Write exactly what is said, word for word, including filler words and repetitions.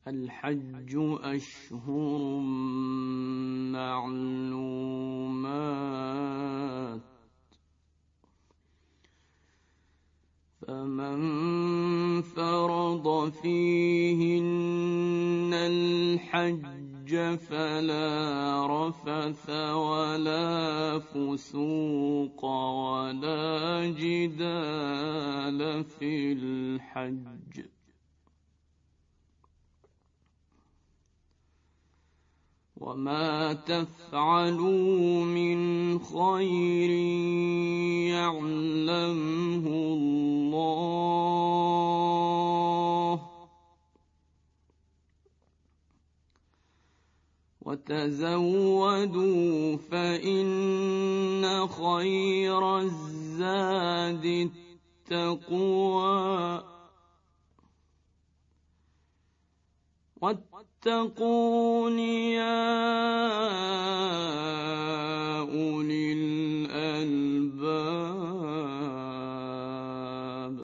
الحج أشهر معلومات، فمن فرض فيهن الحج فلا رفث ولا فسوق ولا جدال في الحج، وما تفعلوا من خير يعلمه الله، وتزودوا فإن خير الزاد التقوى، واتقون يا